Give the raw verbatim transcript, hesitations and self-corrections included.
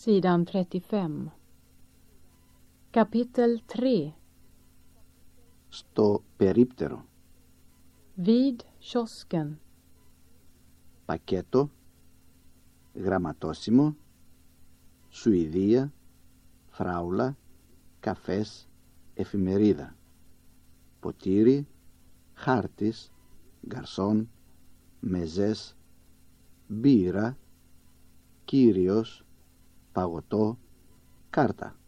Sidan trettiofem. Kapitel tre. Στο περίπτερο. Vid kiosken. Πακέτο. Γραμματόσημο. Σουηδία. Φράουλα. Καφές. Εφημερίδα. Ποτήρι. Χάρτης. Γκαρσόν. Μεζές. Μπύρα. Κύριος. Παγωτό. Κάρτα.